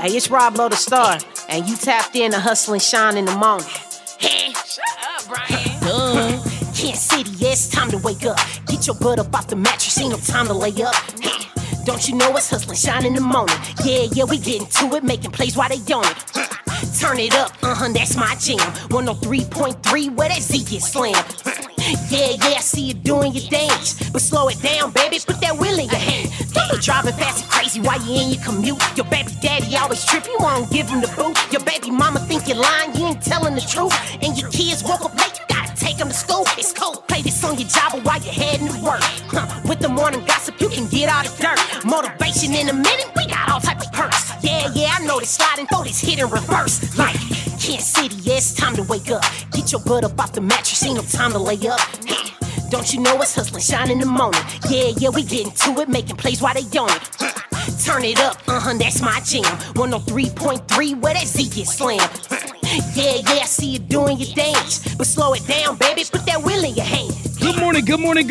Hey, it's Rob Lowe the Star, and you tapped in to Hustle and Shine in the morning. Hey, shut up, Brian. Kansas City, yeah, it's time to wake up. Get your butt up off the mattress, ain't no time to lay up. Hey, don't you know it's Hustle and Shine in the morning? Yeah, we getting to it, making plays while they on it. Turn it up, that's my jam. 103.3, where that Z gets slammed. Yeah, I see you doing your dance. But slow it down, baby, put that wheel in your hand. Don't be driving fast and crazy while you in your commute. Your baby daddy always trip, you won't give him the boot. Your baby mama think you're lying, you ain't telling the truth. And your kids woke up late, you gotta take them to school. It's cold, play this on your job while you're heading to work. With the morning gossip, you can get out of dirt. Motivation in a minute, we got all type of perks. Yeah, I know this slide and throw this hit in reverse. Like Kansas City, yeah, it's time to wake up. Get your butt up off the mattress, ain't no time to lay up. Don't you know it's Hustle and Shine in the morning? Yeah, we getting to it, making plays while they on it. Turn it up, that's my jam. 103.3, where that Z gets slammed. Yeah, I see you doing your dance. But slow it down, baby, put that wheel in your hand. Good morning.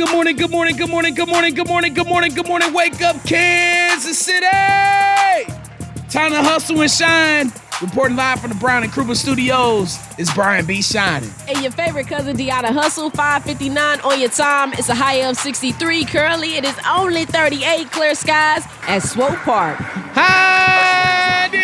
Wake up, Kansas City! Time to Hustle and Shine. Reporting live from the Brown and Kruger Studios is Brian B. Shining. And your favorite cousin, Deanna Hustle, 5:59 on your time. It's a high of 63. Currently, it is only 38. Clear skies at Swope Park. Hi, D!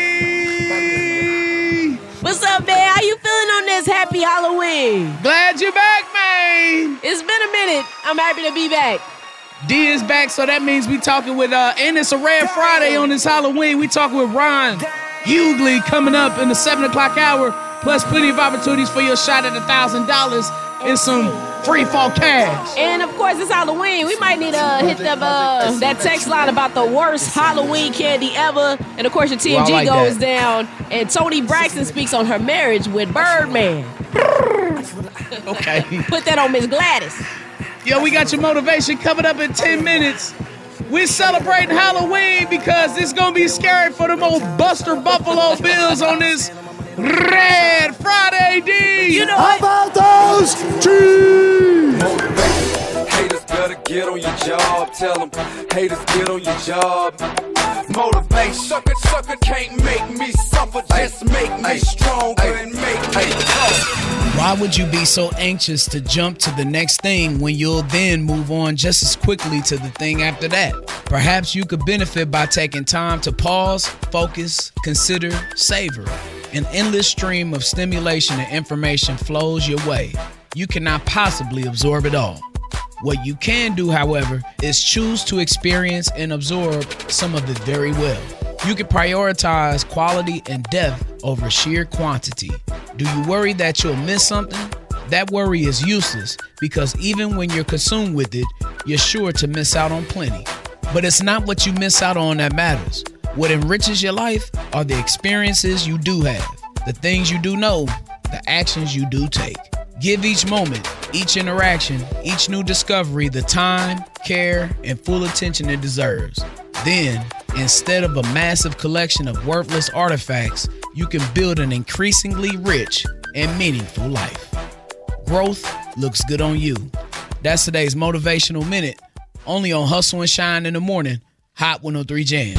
What's up, man? How you feeling on this happy Halloween? Glad you're back, man. It's been a minute. I'm happy to be back. D is back, so that means we talking with, and it's a Red Friday on this Halloween. We talking with Ron Hughley coming up in the 7 o'clock hour, plus plenty of opportunities for your shot at $1,000 and some free fall cash. And of course, it's Halloween. We might need to hit that text line about the worst Halloween candy ever. And of course, your TMG goes down, and Toni Braxton speaks on her marriage with Birdman. Okay. Put that on Miss Gladys. Yo, we got your motivation coming up in 10 minutes. We're celebrating Halloween because it's going to be scary for them old Buster Buffalo Bills on this Red Friday, D. You know how about those G's? Haters better get on your job. Tell them haters get on your job. Motivate, sucker, can't make me suffer. Just make me stronger and make me tough. Why would you be so anxious to jump to the next thing when you'll then move on just as quickly to the thing after that? Perhaps you could benefit by taking time to pause, focus, consider, savor. An endless stream of stimulation and information flows your way. You cannot possibly absorb it all. What you can do, however, is choose to experience and absorb some of it very well. You can prioritize quality and depth over sheer quantity. Do you worry that you'll miss something? That worry is useless because even when you're consumed with it, you're sure to miss out on plenty. But it's not what you miss out on that matters. What enriches your life are the experiences you do have, the things you do know, the actions you do take. Give each moment, each interaction, each new discovery the time, care, and full attention it deserves. Then, instead of a massive collection of worthless artifacts, you can build an increasingly rich and meaningful life. Growth looks good on you. That's today's Motivational Minute, only on Hustle and Shine in the Morning, Hot 103 Jams.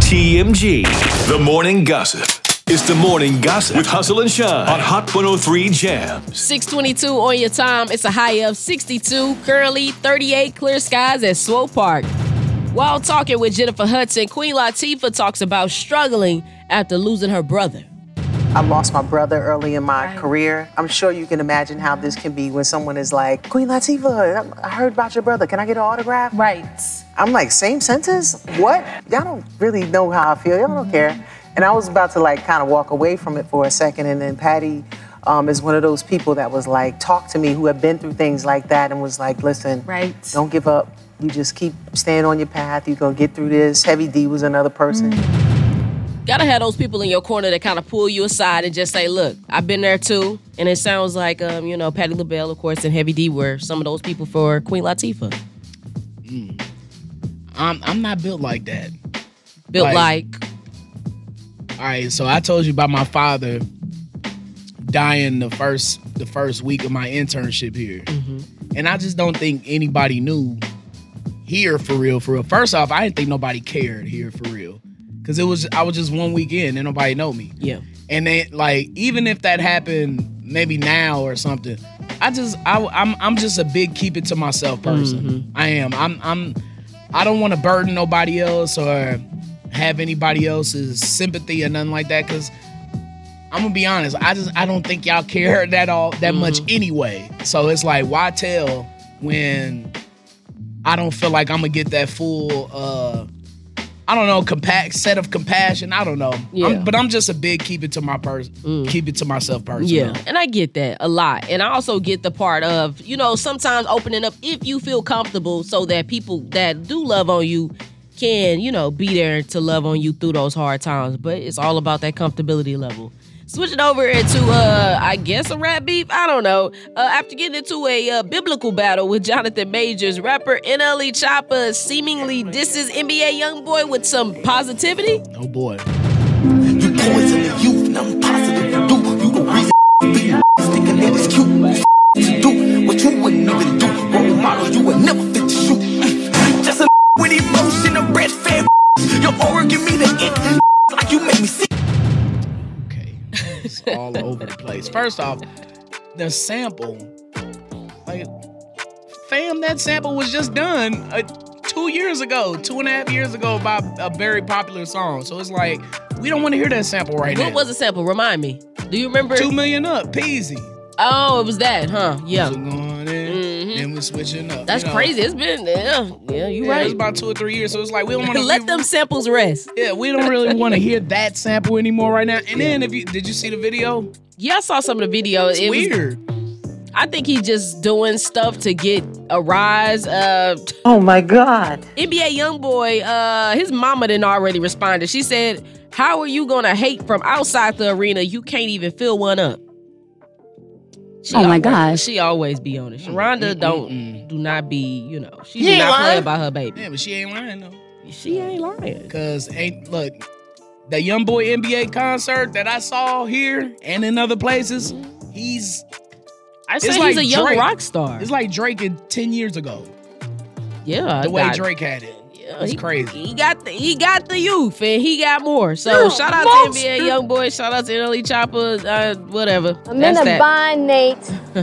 TMG, The Morning Gossip. It's The Morning Gossip with Hustle and Shine on Hot 103 Jams. 6:22 on your time. It's a high of 62. Currently 38. Clear skies at Swope Park. While talking with Jennifer Hudson, Queen Latifah talks about struggling after losing her brother. I lost my brother early in my career. I'm sure you can imagine how this can be when someone is like, Queen Latifah, I heard about your brother. Can I get an autograph? Right. I'm like, same sentence? What? Y'all don't really know how I feel. Y'all don't care. And I was about to kind of walk away from it for a second. And then Patty is one of those people that was like, talk to me, who have been through things like that and was like, listen, don't give up. You just keep staying on your path. You're going to get through this. Heavy D was another person. Gotta have those people in your corner that kind of pull you aside and just say, look, I've been there too. And it sounds like, Patti LaBelle, of course, and Heavy D were some of those people for Queen Latifah. I'm not built like that. Built like? All right, so I told you about my father dying the first week of my internship here. Mm-hmm. And I just don't think anybody knew here for real. First off, I didn't think nobody cared here for real. because I was just one weekend and nobody know me. Yeah. And they like, even if that happened maybe now or something, I'm just a big keep it to myself person. I am. I don't want to burden nobody else or have anybody else's sympathy or nothing like that, because I'm gonna be honest, I don't think y'all care that much anyway. So it's like, why tell when I don't feel like I'm gonna get that full I don't know, set of compassion. I don't know. Yeah. But I'm just a big keep it to myself person. Yeah, and I get that a lot. And I also get the part of, sometimes opening up if you feel comfortable so that people that do love on you can, be there to love on you through those hard times. But it's all about that comfortability level. Switching over into, I guess, a rap beef. I don't know. After getting into a biblical battle with Jonathan Majors, rapper NLE Choppa seemingly disses NBA YoungBoy with some positivity. Oh, boy. You poison the youth, and I'm positive you do. You the reason being thinking that it's cute. You do what you wouldn't even do. Role model, you would never fit the shoot. Just a with emotion, a bread fed. Your aura give me the it. Like you make me sick. It's all over the place. First off, the sample, like, fam, that sample was just done 2.5 years ago by a very popular song. So it's like, we don't want to hear that sample right now. What was the sample? Remind me. Do you remember? 2 Million Up, Peasy. Oh, it was that, huh? Yeah. Going in, then we're switching up. That's crazy. It's been, you're right. It's about 2 or 3 years, so it's like, we don't want to let them samples rest. Yeah, we don't really want to hear that sample anymore right now. And then, did you see the video? Yeah, I saw some of the video. It's weird. I think he's just doing stuff to get a rise. Oh my God. NBA YoungBoy, his mama didn't already responded. She said, "How are you gonna hate from outside the arena? You can't even fill one up." My gosh. She always be on it. Sharonda do not be, she do not play about her baby. Yeah, but she ain't lying though. She ain't lying. Cause look, that YoungBoy NBA concert that I saw here and in other places, he's a young rock star. It's like Drake 10 years ago. Yeah. The way Drake had it. It's crazy. He got the youth, and he got more. So shout out to NBA YoungBoy. Shout out to NLE Choppa. Whatever. I'm in a bind, Nate.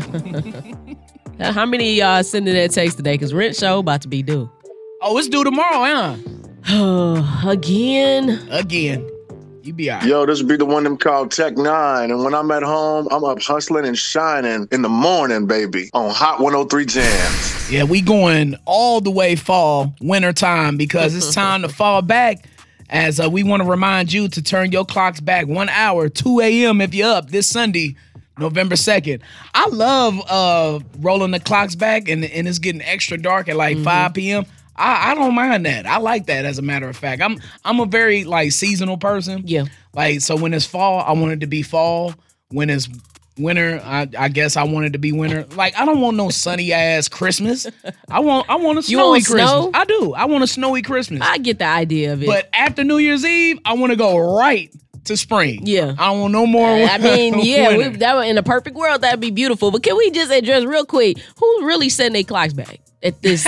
How many of y'all sending that text today? Because rent show about to be due. Oh, it's due tomorrow, huh? Again. You be all right. Yo, this be the one them called Tech 9. And when I'm at home, I'm up hustling and shining in the morning, baby, on Hot 103 Jams. Yeah, we going all the way winter time, because it's time to fall back, as we want to remind you to turn your clocks back 1 hour, 2 a.m. if you're up this Sunday, November 2nd. I love rolling the clocks back and it's getting extra dark at like 5 p.m. I don't mind that. I like that, as a matter of fact. I'm a very seasonal person. Yeah. So when it's fall, I want it to be fall. When it's winter, I guess I want it to be winter. I don't want no sunny ass Christmas. I want a snowy Christmas. Snow? I do. I want a snowy Christmas. I get the idea of it. But after New Year's Eve, I want to go right to spring. Yeah. I don't want no more. I mean, yeah, in a perfect world, that'd be beautiful. But can we just address real quick, who's really setting their clocks back? At this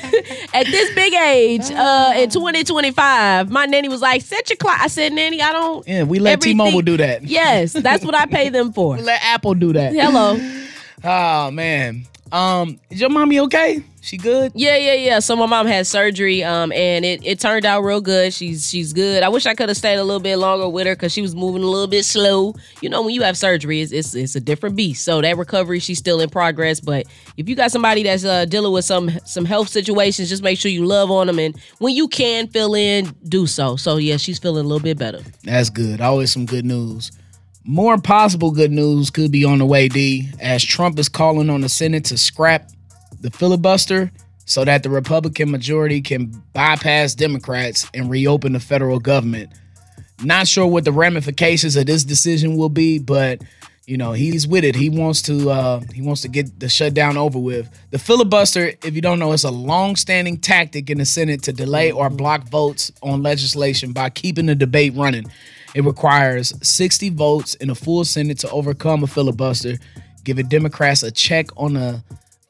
big age, in 2025, my nanny was like, "Set your clock." I said, "Nanny, I don't." Yeah, we let T-Mobile do that. Yes, that's what I pay them for. We let Apple do that. Hello. Oh man. Is your mommy okay? She good? Yeah. So my mom had surgery, and it turned out real good. She's good. I wish I could have stayed a little bit longer with her because she was moving a little bit slow. When you have surgery, it's a different beast. So that recovery, she's still in progress. But if you got somebody that's dealing with some health situations, just make sure you love on them, and when you can fill in, do so. So yeah, she's feeling a little bit better. That's good. Always some good news. More possible good news could be on the way, D, as Trump is calling on the Senate to scrap the filibuster so that the Republican majority can bypass Democrats and reopen the federal government. Not sure what the ramifications of this decision will be, but he's with it. He wants to get the shutdown over with. The filibuster, if you don't know, is a long-standing tactic in the Senate to delay or block votes on legislation by keeping the debate running. It requires 60 votes in a full Senate to overcome a filibuster, giving Democrats a check on the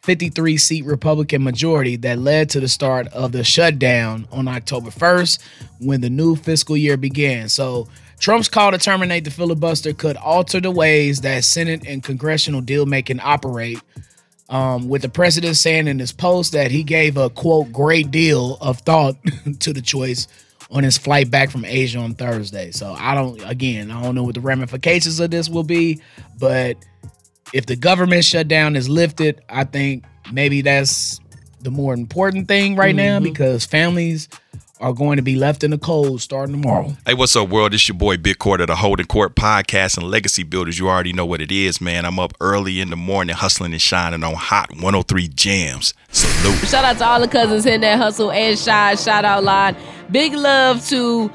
53-seat Republican majority that led to the start of the shutdown on October 1st when the new fiscal year began. So Trump's call to terminate the filibuster could alter the ways that Senate and congressional deal-making operate, with the president saying in his post that he gave a, quote, great deal of thought to the choice on his flight back from Asia on Thursday. So I don't know what the ramifications of this will be, but if the government shutdown is lifted, I think maybe that's the more important thing right now, because families are going to be left in the cold starting tomorrow. Hey, what's up, world? It's your boy Big Court of the Holding Court Podcast and Legacy Builders. You already know what it is, man. I'm up early in the morning hustling and shining on Hot 103 Jams. Salute. Shout out to all the cousins hitting that hustle and shine shout out line. Big love to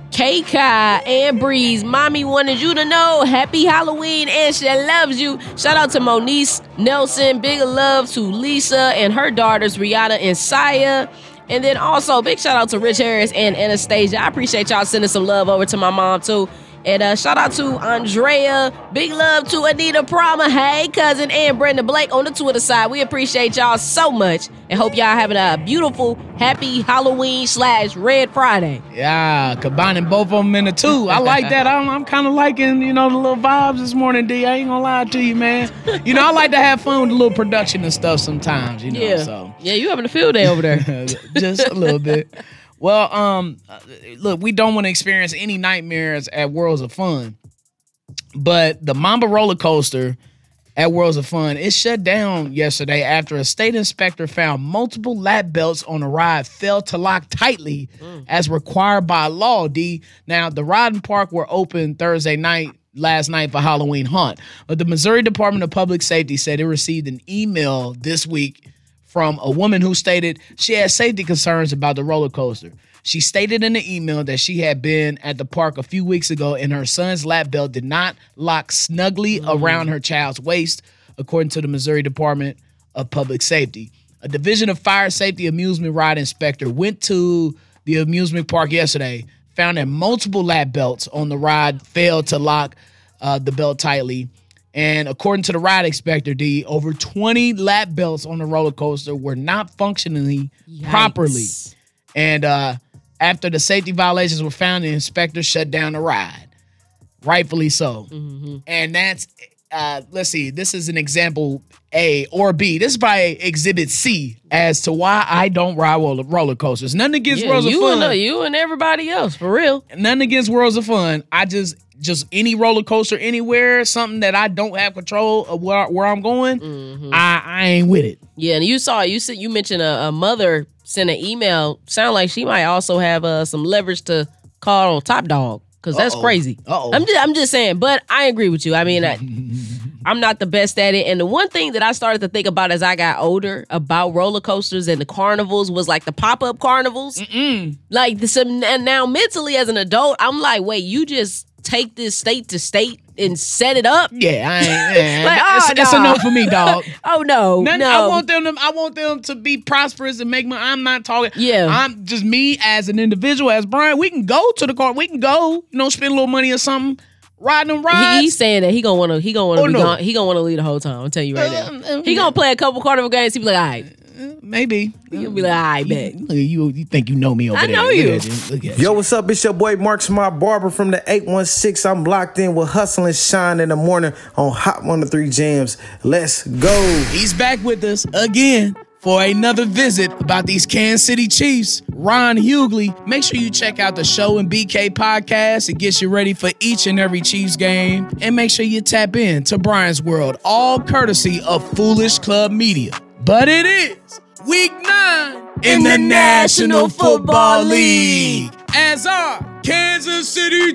K-Kai and Breeze. Mommy wanted you to know happy Halloween and she loves you. Shout out to Moniece Nelson. Big love to Lisa and her daughters Rihanna and Saya. And then also big shout out to Rich Harris and Anastasia. I appreciate y'all sending some love over to my mom too. And shout out to Andrea. Big love to Anita Prama. Hey, cousin, and Brenda Blake on the Twitter side. We appreciate y'all so much and hope y'all having a beautiful, happy Halloween / Red Friday. Yeah, combining both of them into two. I like that. I'm kind of liking, the little vibes this morning, D. I ain't gonna lie to you, man. I like to have fun with a little production and stuff sometimes, Yeah. So. Yeah, you having a field day over there. Just a little bit. Well, look, we don't want to experience any nightmares at Worlds of Fun, but the Mamba roller coaster at Worlds of Fun, it shut down yesterday after a state inspector found multiple lap belts on the ride failed to lock tightly as required by law, D. Now, the ride and park were open last night for Halloween Haunt, but the Missouri Department of Public Safety said it received an email this week from a woman who stated she had safety concerns about the roller coaster. She stated in the email that she had been at the park a few weeks ago and her son's lap belt did not lock snugly around her child's waist, according to the Missouri Department of Public Safety. A Division of Fire Safety amusement ride inspector went to the amusement park yesterday, found that multiple lap belts on the ride failed to lock the belt tightly. And according to the ride inspector, D, over 20 lap belts on the roller coaster were not functioning properly. And after the safety violations were found, the inspector shut down the ride. Rightfully so. And that's, let's see, this is an example A or B. This is probably exhibit C as to why I don't ride roller coasters. Nothing against Worlds of Fun. You and everybody else, for real. Nothing against Worlds of Fun. I just any roller coaster anywhere, something that I don't have control of where I'm going, I ain't with it. Yeah, and you mentioned a mother sent an email. Sound like she might also have some leverage to call on Top Dog, because that's crazy. I'm just saying, but I agree with you. I mean, I'm not the best at it. And the one thing that I started to think about as I got older about roller coasters and the carnivals was like the pop-up carnivals. Like and now mentally as an adult, I'm like, wait, you just take this state to state and set it up? Yeah, I ain't. Like, it's a no for me, dog. Oh no, no. I want them to be prosperous and make money. I'm not talking. Yeah, I'm just me as an individual, as Brian. We can go to the car. We can go. Spend a little money or something. Riding them rides. He's saying that he gonna want to leave the whole time. I'm telling you right now. He gonna play a couple carnival games. He be like, all right. Maybe. He'll be like, I bet. You think you know me over there. I know you. Look at Yo, what's up? It's your boy Mark Smart Barber from the 816. I'm locked in with Hustle and Shine in the morning on Hot 103 Jams. Let's go. He's back with us again for another visit about these Kansas City Chiefs. Ron Hughley. Make sure you check out the Show and BK podcast. It gets you ready for each and every Chiefs game. And make sure you tap in to Brian's World, all courtesy of Foolish Club Media. But it is Week 9 in the National Football League as our Kansas City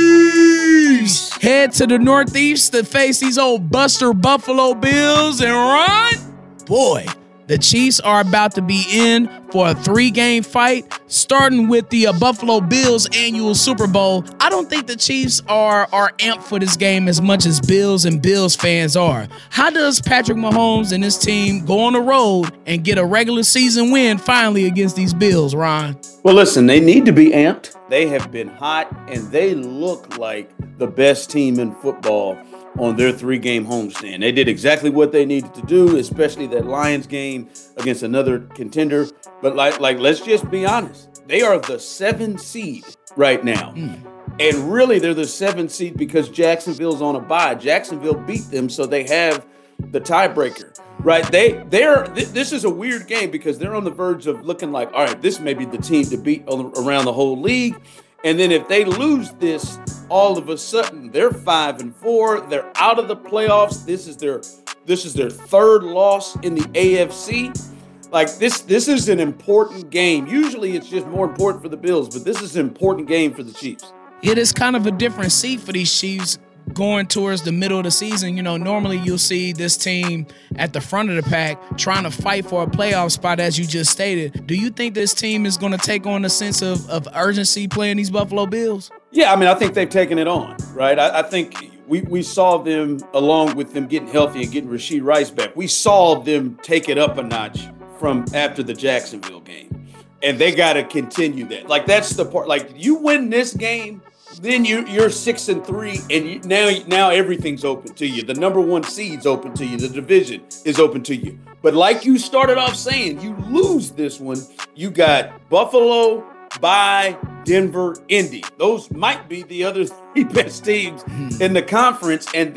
Chiefs head to the Northeast to face these old Buster Buffalo Bills. And Ron, boy, the Chiefs are about to be in for a 3-game fight, starting with the Buffalo Bills annual Super Bowl. I don't think the Chiefs are amped for this game as much as Bills and Bills fans are. How does Patrick Mahomes and his team go on the road and get a regular season win finally against these Bills, Ron? Well, listen, they need to be amped. They have been hot, and they look like the best team in football. on their 3-game homestand. They did exactly what they needed to do, especially that Lions game against another contender. But like let's just be honest. They are the 7th seed right now. And really, they're the 7th seed because Jacksonville's on a bye. Jacksonville beat them, so they have the tiebreaker, right? This is a weird game because they're on the verge of looking like, all right, this may be the team to beat around the whole league. And then if they lose this, all of a sudden they're 5-4. They're out of the playoffs. This is their 3rd loss in the AFC. Like this is an important game. Usually it's just more important for the Bills, but this is an important game for the Chiefs. It is kind of a different seat for these Chiefs going towards the middle of the season. You know, normally you'll see this team at the front of the pack trying to fight for a playoff spot, as you just stated. Do you think this team is going to take on a sense of urgency playing these Buffalo Bills? Yeah, I mean, I think they've taken it on, right? I think we saw them, along with them getting healthy and getting Rashee Rice back, we saw them take it up a notch from after the Jacksonville game. And they got to continue that. Like, that's the part. Like, you win this game, then you're 6-3, and now everything's open to you. The number 1 seed's open to you. The division is open to you. But like you started off saying, you lose this one, you got Buffalo, bye, Denver, Indy. Those might be the other 3 best teams in the conference, and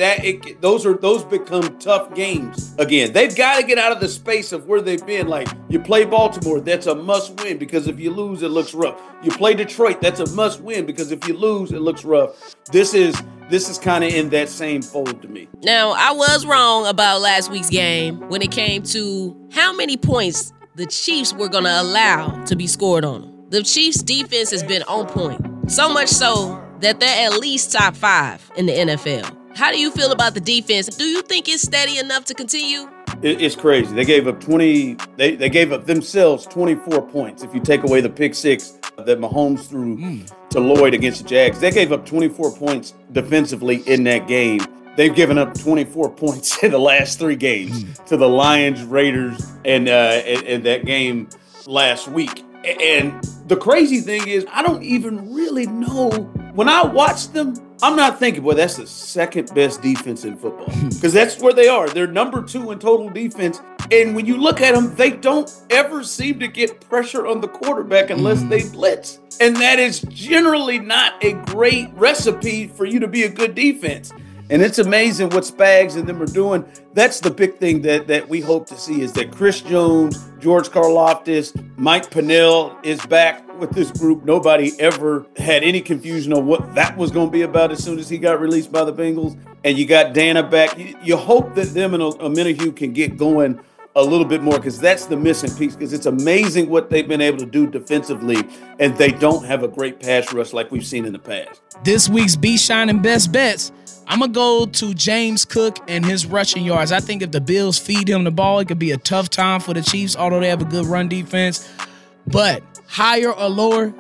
those become tough games again. They've got to get out of the space of where they've been. Like, you play Baltimore, that's a must-win because if you lose, it looks rough. You play Detroit, that's a must-win because if you lose, it looks rough. This is kind of in that same fold to me. Now, I was wrong about last week's game when it came to how many points the Chiefs were going to allow to be scored on them. The Chiefs' defense has been on point, so much so that they're at least top 5 in the NFL. How do you feel about the defense? Do you think it's steady enough to continue? It's crazy. They gave up They gave up themselves 24 points. If you take away the pick 6 that Mahomes threw to Lloyd against the Jags, they gave up 24 points defensively in that game. They've given up 24 points in the last 3 games to the Lions, Raiders, and that game last week. And the crazy thing is, I don't even really know. When I watch them, I'm not thinking, boy, that's the 2nd best defense in football. Because that's where they are. They're number 2 in total defense. And when you look at them, they don't ever seem to get pressure on the quarterback unless they blitz. And that is generally not a great recipe for you to be a good defense. And it's amazing what Spags and them are doing. That's the big thing that we hope to see is that Chris Jones, George Karlaftis, Mike Pennell is back with this group. Nobody ever had any confusion on what that was going to be about as soon as he got released by the Bengals. And you got Dana back. You hope that them and Omenihu can get going a little bit more because that's the missing piece because it's amazing what they've been able to do defensively and they don't have a great pass rush like we've seen in the past. This week's B Shining Best Bets, I'm going to go to James Cook and his rushing yards. I think if the Bills feed him the ball, it could be a tough time for the Chiefs, although they have a good run defense. But higher or lower,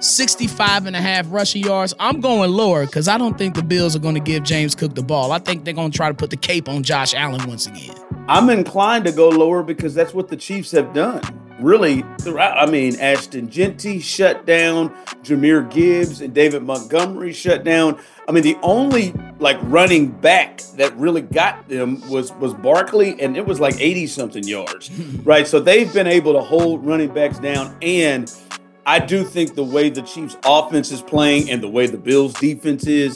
65.5 rushing yards. I'm going lower because I don't think the Bills are going to give James Cook the ball. I think they're going to try to put the cape on Josh Allen once again. I'm inclined to go lower because that's what the Chiefs have done. Really, throughout. I mean, Ashton Genty shut down, Jahmyr Gibbs and David Montgomery shut down. I mean, the only running back that really got them was Barkley, and it was like 80-something yards, right? So they've been able to hold running backs down, and I do think the way the Chiefs' offense is playing and the way the Bills' defense is,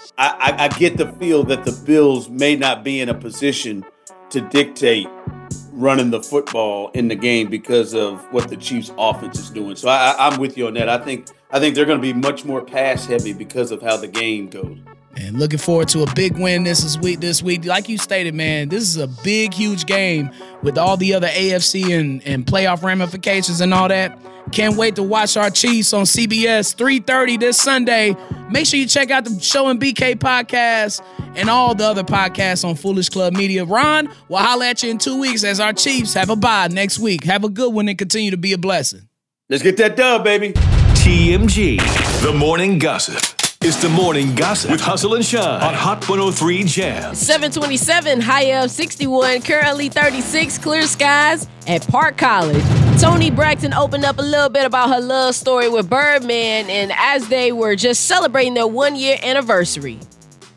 I get the feel that the Bills may not be in a position to dictate running the football in the game because of what the Chiefs' offense is doing. So I'm with you on that. I think they're going to be much more pass heavy because of how the game goes. And looking forward to a big win this week. Like you stated, man, this is a big, huge game with all the other AFC and playoff ramifications and all that. Can't wait to watch our Chiefs on CBS 3:30 this Sunday. Make sure you check out the Show and BK podcast and all the other podcasts on Foolish Club Media. Ron, we'll holler at you in 2 weeks as our Chiefs have a bye next week. Have a good one and continue to be a blessing. Let's get that dub, baby. TMG, The Morning Gossip. It's The Morning Gossip with Hustle and Shine on Hot 103 Jam. 727, high of 61, currently 36, clear skies at Park College. Toni Braxton opened up a little bit about her love story with Birdman, and as they were just celebrating their 1-year anniversary.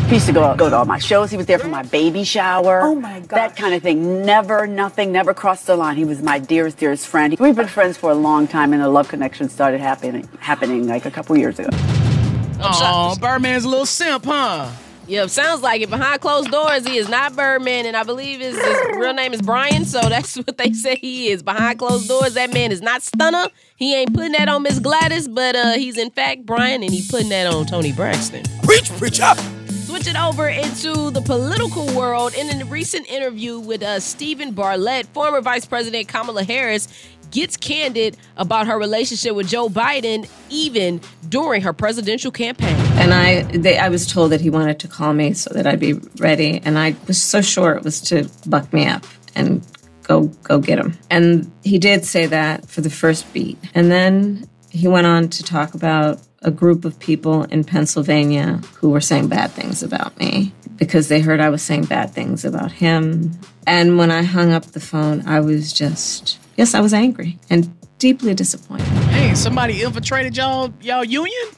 He used to go to all my shows. He was there for my baby shower. Oh my God. That kind of thing. Never crossed the line. He was my dearest friend. We've been friends for a long time, and the love connection started happening like a couple years ago. Oh, Birdman's a little simp, huh? Yep, sounds like it. Behind closed doors, he is not Birdman, and I believe his real name is Brian, so that's what they say he is. Behind closed doors, that man is not Stunner. He ain't putting that on Miss Gladys, but he's in fact Brian, and he putting that on Tony Braxton. Preach up! Switch it over into the political world. In a recent interview with Stephen Bartlett, former Vice President Kamala Harris gets candid about her relationship with Joe Biden, even during her presidential campaign. And I was told that he wanted to call me so that I'd be ready, and I was so sure it was to buck me up and go get him. And he did say that for the first beat. And then he went on to talk about a group of people in Pennsylvania who were saying bad things about me because they heard I was saying bad things about him. And when I hung up the phone, I was just... Yes, I was angry and deeply disappointed. Hey, somebody infiltrated y'all union?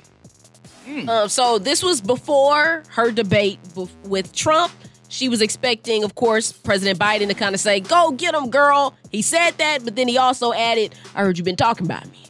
So this was before her debate with Trump. She was expecting, of course, President Biden to kind of say, go get him, girl. He said that, but then he also added, I heard you've been talking about me.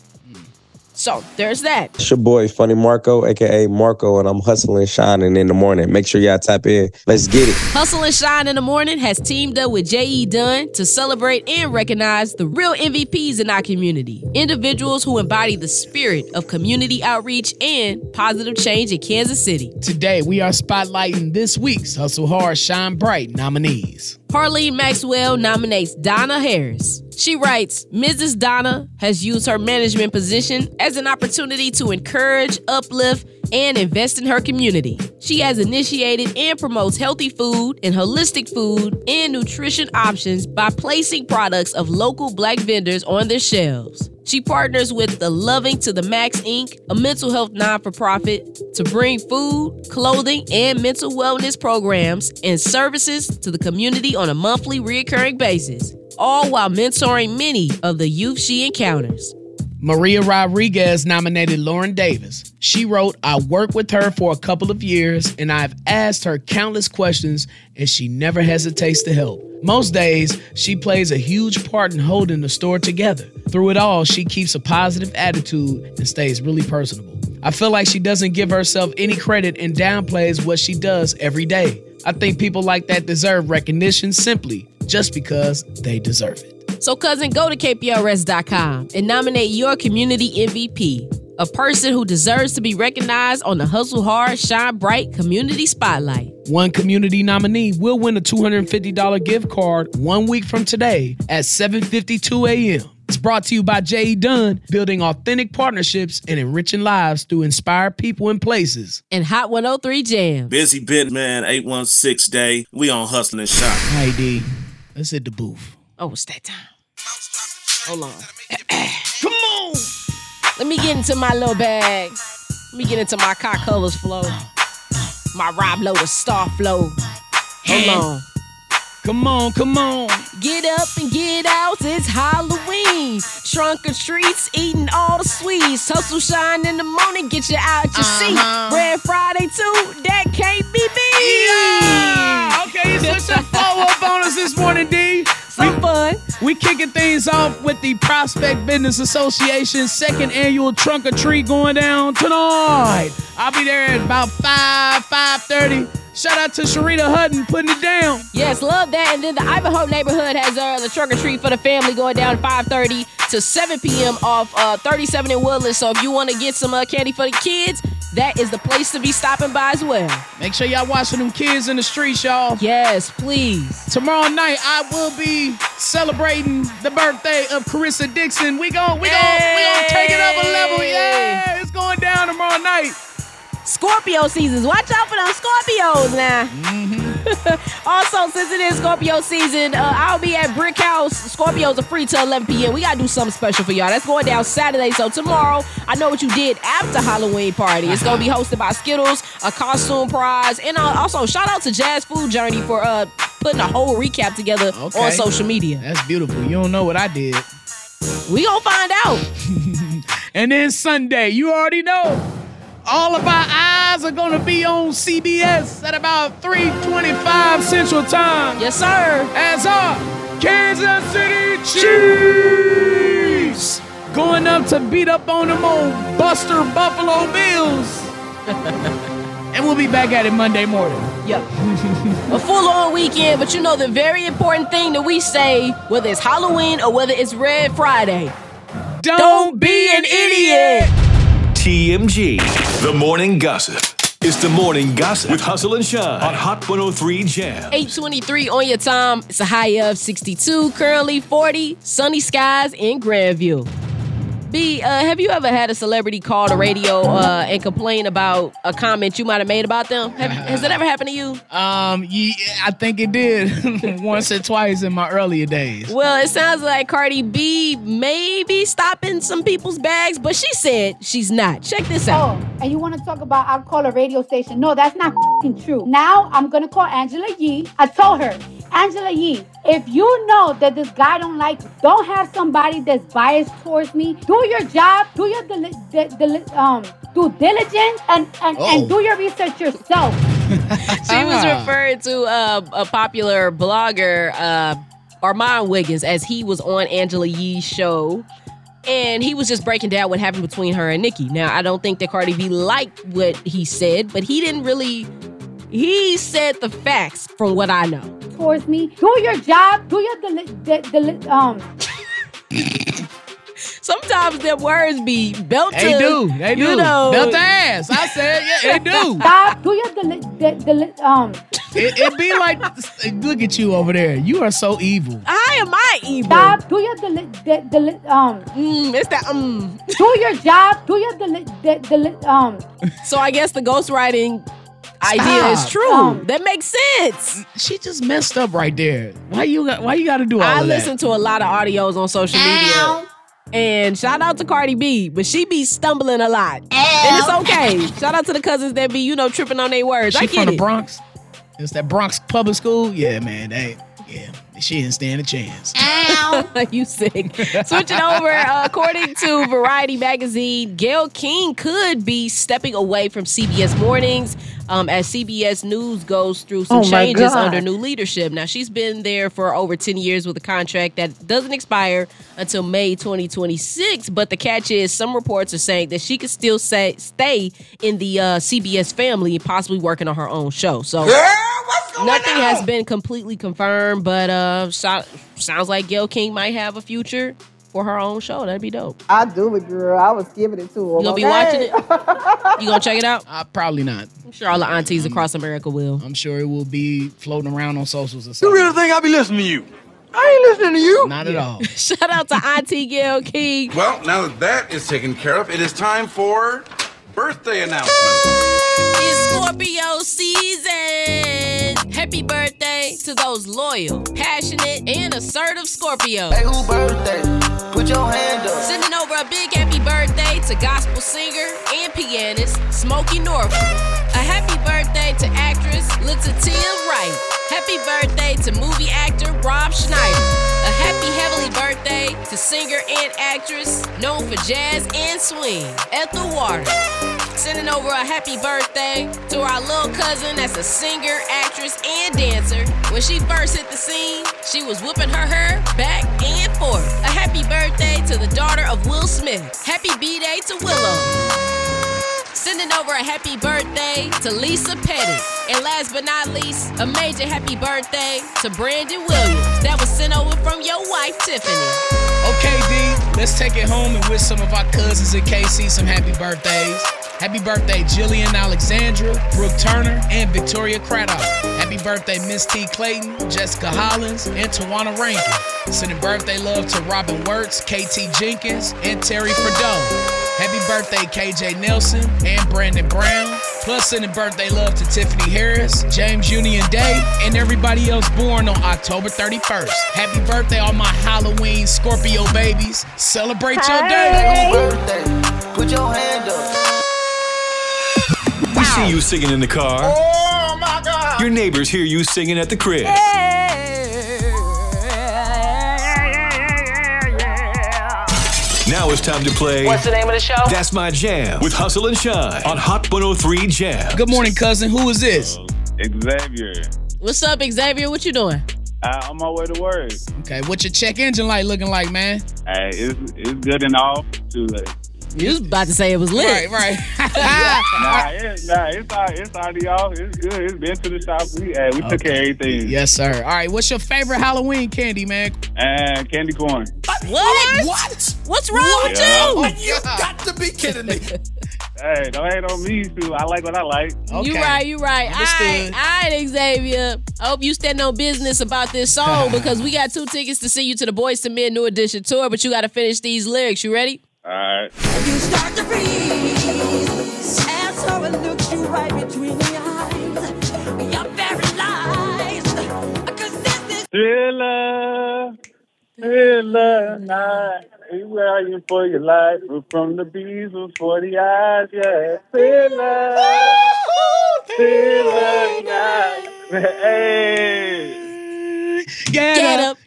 So there's that. It's your boy, Funny Marco, a.k.a. Marco, and I'm hustling and shining in the morning. Make sure y'all tap in. Let's get it. Hustle and Shine in the Morning has teamed up with J.E. Dunn to celebrate and recognize the real MVPs in our community. Individuals who embody the spirit of community outreach and positive change in Kansas City. Today, we are spotlighting this week's Hustle Hard, Shine Bright nominees. Harleen Maxwell nominates Donna Harris. She writes, Mrs. Donna has used her management position as an opportunity to encourage, uplift, and invest in her community. She has initiated and promotes healthy food and holistic food and nutrition options by placing products of local Black vendors on their shelves. She partners with the Loving to the Max Inc., a mental health non-for-profit, to bring food, clothing, and mental wellness programs and services to the community on a monthly recurring basis, all while mentoring many of the youth she encounters. Maria Rodriguez nominated Lauren Davis. She wrote, I worked with her for a couple of years and I've asked her countless questions and she never hesitates to help. Most days, she plays a huge part in holding the store together. Through it all, she keeps a positive attitude and stays really personable. I feel like she doesn't give herself any credit and downplays what she does every day. I think people like that deserve recognition simply just because they deserve it. So, cousin, go to kprs.com and nominate your community MVP, a person who deserves to be recognized on the Hustle Hard, Shine Bright Community Spotlight. One community nominee will win a $250 gift card 1 week from today at 7:52 a.m. It's brought to you by J.E. Dunn, building authentic partnerships and enriching lives through inspired people and places. And Hot 103 Jams. Busy bit, man, 816 day. We on Hustling and Shine. Hey, D, let's hit the booth. Oh, it's that time. Hold on. Come on. Let me get into my little bag. Let me get into my Cock Colors flow. My Rob Loader Star flow. Hold on. Come on, come on. Get up and get out, it's Halloween. Trunk or treats, eating all the sweets. Hustle, shine in the morning, get you out your seat. Red Friday too, that can't be me. Yeah! Okay, switch the flow up on us this morning, D. Some fun. We kicking things off with the Prospect Business Association's second annual Trunk or Treat going down tonight. I'll be there at about 5:30. Shout out to Sharita Hutton putting it down. Yes, love that. And then the Ivanhoe neighborhood has the Trunk or Treat for the family going down 5:30 to 7 p.m. off 37 in Woodland. So if you want to get some candy for the kids, that is the place to be stopping by as well. Make sure y'all watching them kids in the streets, y'all. Yes, please. Tomorrow night, I will be celebrating the birthday of Carissa Dixon. We gon' take it up a level. Yeah, it's going down tomorrow night. Scorpio seasons. Watch out for them Scorpios now. Mm-hmm. Also, since it is Scorpio season, I'll be at Brick House. Scorpios are free till 11 p.m. We got to do something special for y'all. That's going down Saturday. So tomorrow, I know what you did after Halloween party. It's going to be hosted by Skittles, a costume prize, and also shout out to Jazz Food Journey for putting a whole recap together on social media. That's beautiful. You don't know what I did. We gonna find out. And then Sunday, you already know. All of our eyes are going to be on CBS at about 3:25 Central Time. Yes, sir. As our Kansas City Chiefs going up to beat up on them old Buster Buffalo Bills. And we'll be back at it Monday morning. Yep. A full-on weekend, but you know the very important thing that we say, whether it's Halloween or whether it's Red Friday, don't be an idiot. TMG, The Morning Gossip. It's The Morning Gossip with Hustle and Shine on Hot 103 Jam. 8:23 on your time. It's a high of 62, currently 40, sunny skies in Grandview. B, have you ever had a celebrity call the radio and complain about a comment you might have made about them? Has that ever happened to you? Yeah, I think it did once or twice in my earlier days. Well, it sounds like Cardi B may be stopping some people's bags, but she said she's not. Check this out. Oh, and you want to talk about I'll call a radio station? No, that's not true. Now I'm going to call Angela Yee. I told her, Angela Yee, if you know that this guy don't like you, don't have somebody that's biased towards me. Do your job, do your due diligence, and do your research yourself. She was referring to a popular blogger, Armand Wiggins, as he was on Angela Yee's show. And he was just breaking down what happened between her and Nicki. Now, I don't think that Cardi B liked what he said, but he didn't really... He said the facts from what I know. Towards me, do your job, do your Sometimes their words be belted. They do. You know. Belt the ass. I said, yeah, they do. Stop, do your It be like, look at you over there. You are so evil. How am I evil? Stop, do your it's that do your job, do your So I guess the ghostwriting idea is true. That makes sense. She just messed up right there. Why you got to do all of that? I listen to a lot of audios on social media. And shout out to Cardi B, but she be stumbling a lot. And it's okay. Shout out to the cousins that be, tripping on their words. She I get from the it. Bronx. It's that Bronx public school. Yeah, man. She didn't stand a chance. You sick. Switching over, according to Variety magazine, Gayle King could be stepping away from CBS Mornings as CBS News goes through some changes under new leadership. Now, she's been there for over 10 years with a contract that doesn't expire until May 2026. But the catch is some reports are saying that she could still stay in the CBS family, possibly working on her own show. So nothing has been completely confirmed, but sounds like Gayle King might have a future for her own show. That'd be dope. I do it, girl. I was giving it to her. You gonna be watching it? You gonna check it out? Probably not. I'm sure all the aunties across America will. I'm sure it will be floating around on socials or something. You really think I be listening to you? I ain't listening to you. Not at all. Shout out to Auntie Gayle King. Well, now that is taken care of, it is time for birthday announcements. It's Scorpio season. Happy birthday to those loyal, passionate, and assertive Scorpios. Hey, who birthday? Put your hand up. Sending over a big happy birthday to gospel singer and pianist Smokey Norwood. A happy birthday to actress Letitia Wright. Happy birthday to movie actor Rob Schneider. A happy heavenly birthday to singer and actress known for jazz and swing, Ethel Waters. Sending over a happy birthday to our little cousin that's a singer, actress, and dancer. When she first hit the scene, she was whipping her hair back and forth. A happy birthday to the daughter of Will Smith. Happy B-Day to Willow. Sending over a happy birthday to Lisa Petty. And last but not least, a major happy birthday to Brandon Williams. That was sent over from your wife, Tiffany. Okay, D, let's take it home and wish some of our cousins in KC some happy birthdays. Happy birthday, Jillian Alexandra, Brooke Turner, and Victoria Craddock. Happy birthday, Miss T. Clayton, Jessica Hollins, and Tawana Rankin. Sending birthday love to Robin Wirtz, KT Jenkins, and Terry Frideau. Happy birthday, KJ Nelson and Brandon Brown. Plus sending birthday love to Tiffany Harris, James Union Day, and everybody else born on October 31st. Happy birthday, all my Halloween Scorpio babies. Celebrate your day. Hey, who birthday? Put your hand up. We see you singing in the car. Oh, my God. Your neighbors hear you singing at the crib. Now it's time to play. What's the name of the show? That's My Jam with Hustle and Shine on Hot 103 Jam. Good morning, cousin. Who is this? Xavier. What's up, Xavier? What you doing? On my way to work. Okay, what's your check engine light looking like, man? Hey, it's good and all. Too late. You was about to say it was lit. Right. It's already off. It's good. It's been to the shop. We took care of everything. Yes, sir. All right, what's your favorite Halloween candy, man? Candy corn. What? What's wrong with you? Oh, You got to be kidding me. Hey, don't hate on me, too. I like what I like. Okay. You right. Understood. All right, Xavier. I hope you stand on business about this song because we got 2 tickets to see you to the Boyz II Men New Edition tour, but you got to finish these lyrics. You ready? All right. You start to freeze, and so it looks you right between the eyes. You're paralyzed, 'cause this is Thriller night. You ready for your life? We're from the bees before the eyes, yeah. Thriller night. Hey. Get up.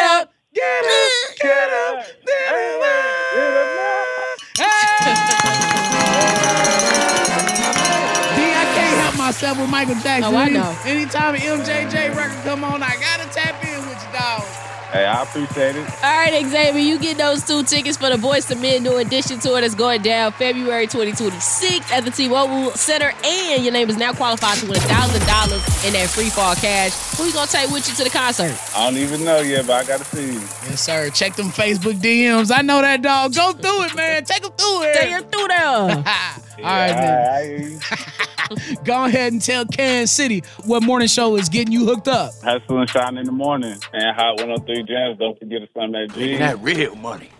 Myself with Michael Jackson. Oh, I know. Anytime an MJJ record come on, I gotta tap in with you, dog. Hey, I appreciate it. All right, Xavier, you get those 2 tickets for the Boyz II Men New Edition tour that's going down February 2026 at the T-Mobile Center, and your name is now qualified to win $1,000 in that free fall cash. Who you gonna take with you to the concert? I don't even know yet, but I gotta see you. Yes, sir. Check them Facebook DMs. I know that, dog. Go through it, man. Take them through it. Take them through there. All right, man. Go ahead and tell Kansas City what morning show is getting you hooked up. Hustle and Shine in the morning. And Hot 103 Jams. Don't forget to slam that G. That real money.